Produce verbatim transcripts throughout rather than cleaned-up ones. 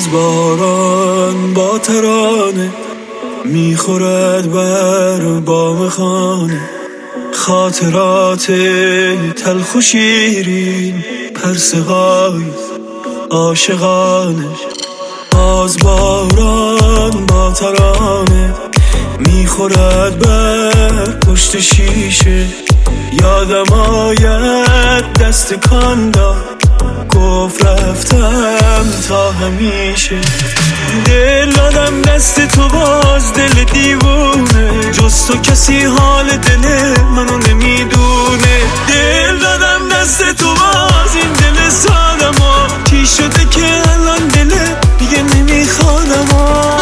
باز باران با ترانه میخورد بر بام خانه، خاطرات تلخ و شیرین، پرسه های عاشقانه. باز باران با ترانه میخورد بر پشت شیشه، یادم آید دست کان داد، گفت رفتم تا همیشه. دل دادم دست تو باز دل دیوونه، جز تو کسی حال دل منو نمیدونه. دل دادم دست تو باز این دل سادم ها، چی شده که الان دل دیگه نمیخوادم ها.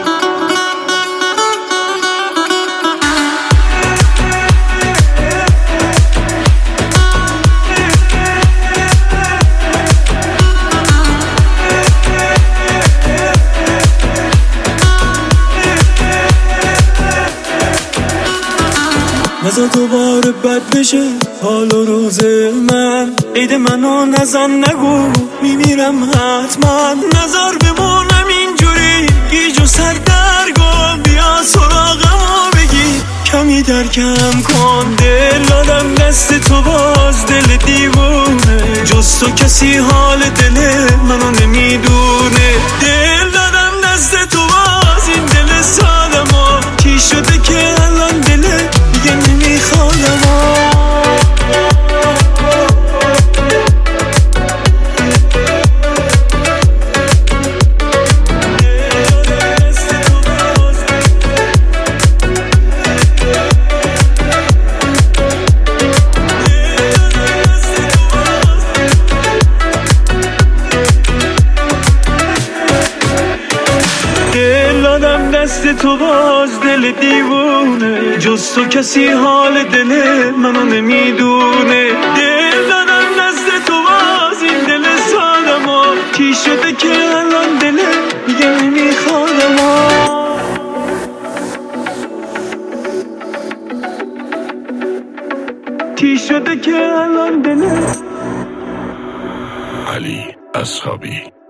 نزا دوباره بد بشه حال و روز من، عید منو نزن نگو میمیرم حتما. نزار بمونم اینجوری گیج و سردرگم، بیا سراغمو بگی کمی درکم کن. دل دادم دست تو باز دل دیوونه، جز تو کسی حال دل منو نمیدونه. دل دادم دست تو باز این دل سادمو، چی شده که الان دل دیگه نمیخوادم ها. دست تو باز دل دیوونه، جز تو کسی حال دل منو نمیدونه. دل دادم دست تو باز این دل سادم ها، چی شده که الان دل دیگه نمیخوادم ها. چی شده که الان دل. علی اصحابی.